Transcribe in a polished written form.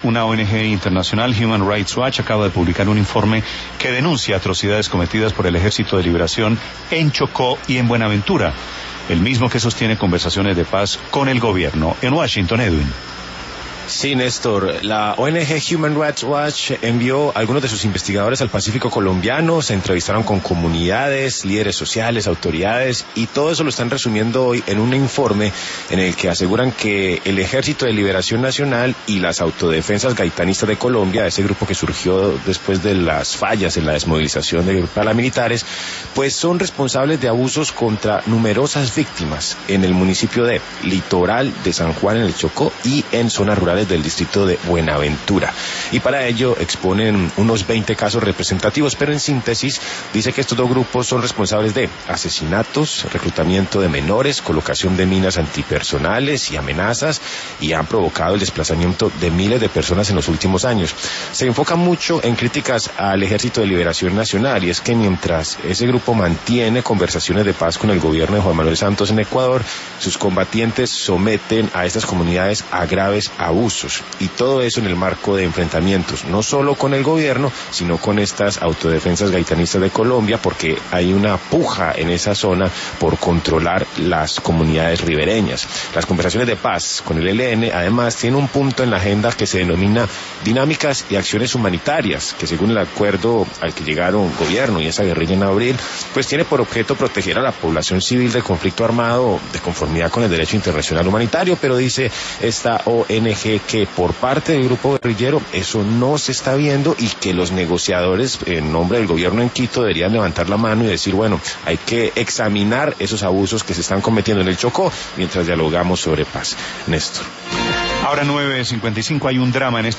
una ONG internacional, Human Rights Watch, acaba de publicar un informe que denuncia atrocidades cometidas por el Ejército de Liberación en Chocó y en Buenaventura, el mismo que sostiene conversaciones de paz con el gobierno. En Washington, Edwin. Sí, Néstor, la ONG Human Rights Watch envió a algunos de sus investigadores al Pacífico colombiano, se entrevistaron con comunidades, líderes sociales, autoridades, y todo eso lo están resumiendo hoy en un informe en el que aseguran que el Ejército de Liberación Nacional y las autodefensas gaitanistas de Colombia, ese grupo que surgió después de las fallas en la desmovilización de paramilitares, pues son responsables de abusos contra numerosas víctimas en el municipio de Litoral de San Juan en el Chocó y en zonas rurales del distrito de Buenaventura, y para ello exponen unos 20 casos representativos, pero en síntesis dice que estos dos grupos son responsables de asesinatos, reclutamiento de menores, colocación de minas antipersonales y amenazas, y han provocado el desplazamiento de miles de personas en los últimos años. Se enfoca mucho en críticas al Ejército de Liberación Nacional, y es que mientras ese grupo mantiene conversaciones de paz con el gobierno de Juan Manuel Santos en Ecuador, sus combatientes someten a estas comunidades a graves abusos, y todo eso en el marco de enfrentamientos, no solo con el gobierno, sino con estas autodefensas gaitanistas de Colombia, porque hay una puja en esa zona por controlar las comunidades ribereñas. Las conversaciones de paz con el ELN, además, tienen un punto en la agenda que se denomina dinámicas y acciones humanitarias, que según el acuerdo al que llegaron gobierno y esa guerrilla en abril, pues tiene por objeto proteger a la población civil del conflicto armado de conformidad con el derecho internacional humanitario, pero dice esta ONG que por parte del grupo guerrillero eso no se está viendo, y que los negociadores en nombre del gobierno en Quito deberían levantar la mano y decir, bueno, hay que examinar esos abusos que se están cometiendo en el Chocó mientras dialogamos sobre paz. Néstor. Ahora 9:55, hay un drama en este